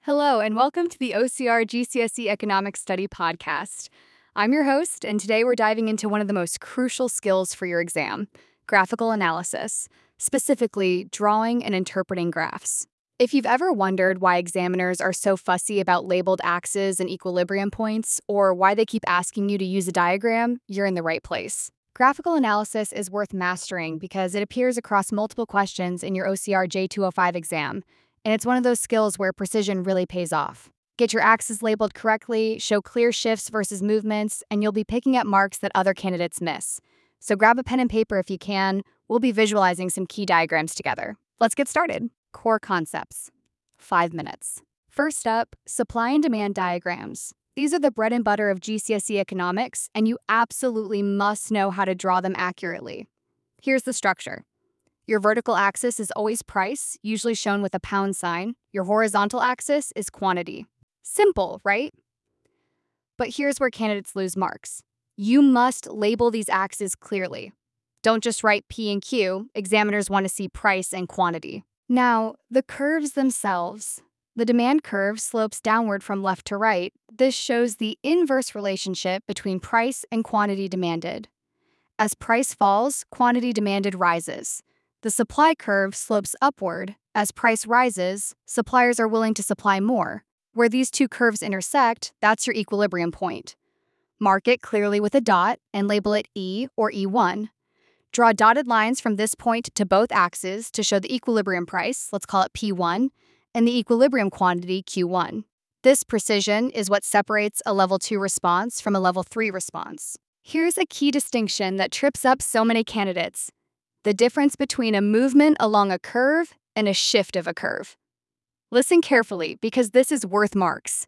Hello, and welcome to the OCR GCSE Economic Study Podcast. I'm your host, and today we're diving into one of the most crucial skills for your exam, graphical analysis, specifically drawing and interpreting graphs. If you've ever wondered why examiners are so fussy about labeled axes and equilibrium points, or why they keep asking you to use a diagram, you're in the right place. Graphical analysis is worth mastering because it appears across multiple questions in your OCR J205 exam, and it's one of those skills where precision really pays off. Get your axes labeled correctly, show clear shifts versus movements, and you'll be picking up marks that other candidates miss. So grab a pen and paper if you can. We'll be visualizing some key diagrams together. Let's get started. Core concepts. 5 minutes. First up, supply and demand diagrams. These are the bread and butter of GCSE economics, and you absolutely must know how to draw them accurately. Here's the structure. Your vertical axis is always price, usually shown with a pound sign. Your horizontal axis is quantity. Simple, right? But here's where candidates lose marks. You must label these axes clearly. Don't just write P and Q. Examiners want to see price and quantity. Now, the curves themselves. The demand curve slopes downward from left to right. This shows the inverse relationship between price and quantity demanded. As price falls, quantity demanded rises. The supply curve slopes upward. As price rises, suppliers are willing to supply more. Where these two curves intersect, that's your equilibrium point. Mark it clearly with a dot and label it E or E1. Draw dotted lines from this point to both axes to show the equilibrium price, let's call it P1, and the equilibrium quantity, Q1. This precision is what separates a level 2 response from a level 3 response. Here's a key distinction that trips up so many candidates: the difference between a movement along a curve and a shift of a curve. Listen carefully, because this is worth marks.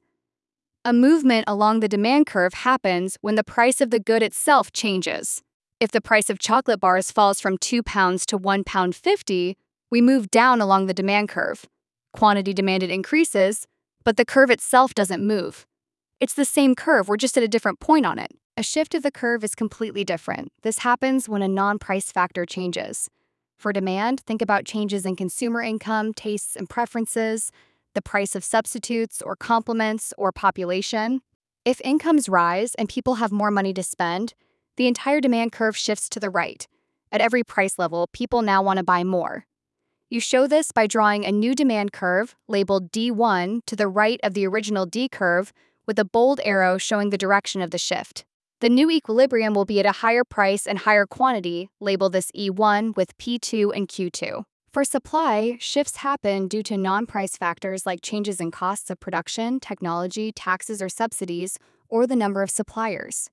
A movement along the demand curve happens when the price of the good itself changes. If the price of chocolate bars falls from 2 pounds to £1.50, we move down along the demand curve. Quantity demanded increases, but the curve itself doesn't move. It's the same curve, we're just at a different point on it. A shift of the curve is completely different. This happens when a non-price factor changes. For demand, think about changes in consumer income, tastes, and preferences, the price of substitutes or complements or population. If incomes rise and people have more money to spend, the entire demand curve shifts to the right. At every price level, people now want to buy more. You show this by drawing a new demand curve, labeled D1, to the right of the original D curve, with a bold arrow showing the direction of the shift. The new equilibrium will be at a higher price and higher quantity. Label this E1 with P2 and Q2. For supply, shifts happen due to non-price factors like changes in costs of production, technology, taxes or subsidies, or the number of suppliers.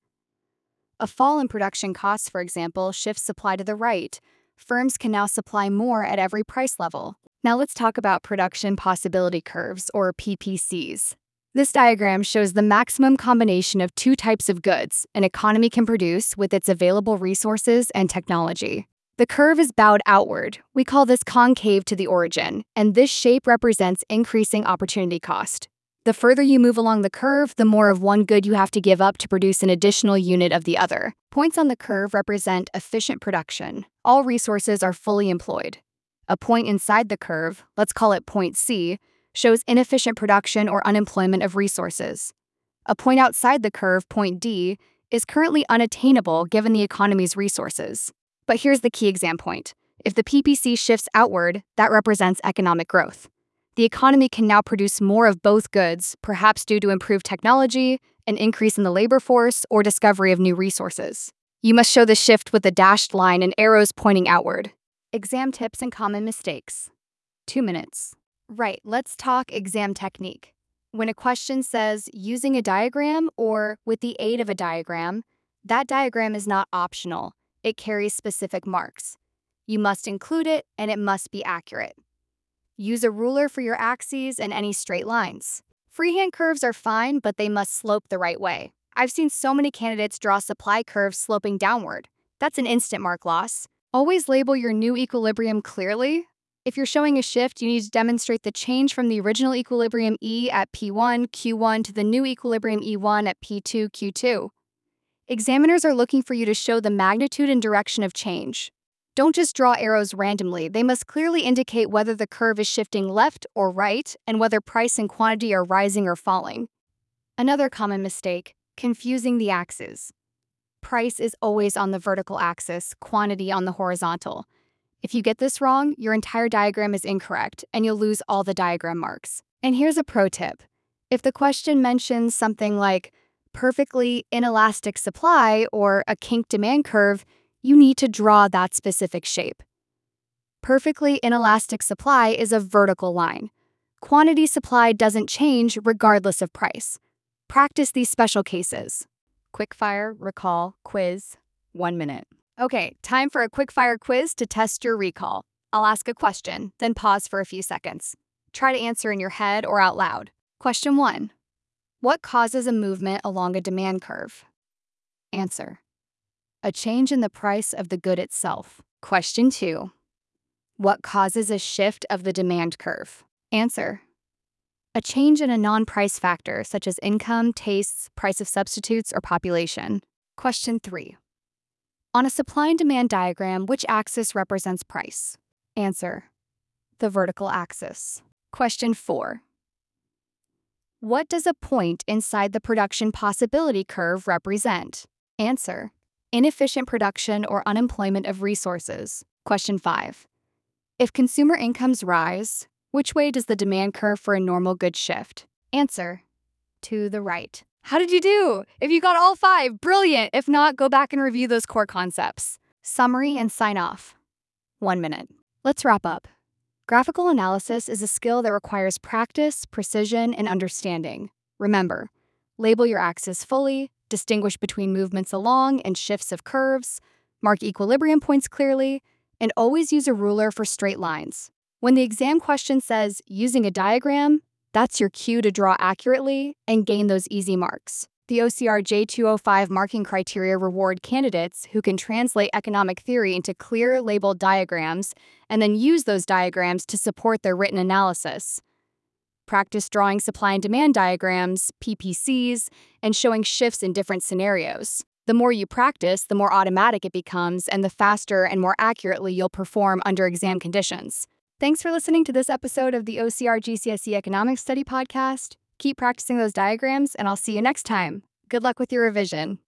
A fall in production costs, for example, shifts supply to the right. Firms can now supply more at every price level. Now let's talk about production possibility curves, or PPCs. This diagram shows the maximum combination of two types of goods an economy can produce with its available resources and technology. The curve is bowed outward. We call this concave to the origin, and this shape represents increasing opportunity cost. The further you move along the curve, the more of one good you have to give up to produce an additional unit of the other. Points on the curve represent efficient production. All resources are fully employed. A point inside the curve, let's call it point C, shows inefficient production or unemployment of resources. A point outside the curve, point D, is currently unattainable given the economy's resources. But here's the key exam point. If the PPC shifts outward, that represents economic growth. The economy can now produce more of both goods, perhaps due to improved technology, an increase in the labor force, or discovery of new resources. You must show the shift with a dashed line and arrows pointing outward. Exam tips and common mistakes. 2 minutes. Right, let's talk exam technique. When a question says using a diagram or with the aid of a diagram, that diagram is not optional. It carries specific marks. You must include it, and it must be accurate. Use a ruler for your axes and any straight lines. Freehand curves are fine, but they must slope the right way. I've seen so many candidates draw supply curves sloping downward. That's an instant mark loss. Always label your new equilibrium clearly. If you're showing a shift, you need to demonstrate the change from the original equilibrium E at P1, Q1 to the new equilibrium E1 at P2, Q2. Examiners are looking for you to show the magnitude and direction of change. Don't just draw arrows randomly. They must clearly indicate whether the curve is shifting left or right and whether price and quantity are rising or falling. Another common mistake, confusing the axes. Price is always on the vertical axis, quantity on the horizontal. If you get this wrong, your entire diagram is incorrect and you'll lose all the diagram marks. And here's a pro tip. If the question mentions something like perfectly inelastic supply or a kink demand curve, you need to draw that specific shape. Perfectly inelastic supply is a vertical line. Quantity supply doesn't change regardless of price. Practice these special cases. Quickfire, recall, quiz, 1 minute. Okay, time for a quickfire quiz to test your recall. I'll ask a question, then pause for a few seconds. Try to answer in your head or out loud. Question 1. What causes a movement along a demand curve? Answer. A change in the price of the good itself. Question 2. What causes a shift of the demand curve? Answer. A change in a non-price factor such as income, tastes, price of substitutes, or population. Question 3. On a supply and demand diagram, which axis represents price? Answer. The vertical axis. Question 4. What does a point inside the production possibility curve represent? Answer. Inefficient production or unemployment of resources. Question 5. If consumer incomes rise, which way does the demand curve for a normal good shift? Answer. To the right. How did you do? If you got all 5, brilliant! If not, go back and review those core concepts. Summary and sign off. 1 minute. Let's wrap up. Graphical analysis is a skill that requires practice, precision, and understanding. Remember, label your axis fully, distinguish between movements along and shifts of curves, mark equilibrium points clearly, and always use a ruler for straight lines. When the exam question says using a diagram, that's your cue to draw accurately and gain those easy marks. The OCR J205 marking criteria reward candidates who can translate economic theory into clear labeled diagrams and then use those diagrams to support their written analysis. Practice drawing supply and demand diagrams, PPCs, and showing shifts in different scenarios. The more you practice, the more automatic it becomes, and the faster and more accurately you'll perform under exam conditions. Thanks for listening to this episode of the OCR GCSE Economics Study Podcast. Keep practicing those diagrams, and I'll see you next time. Good luck with your revision.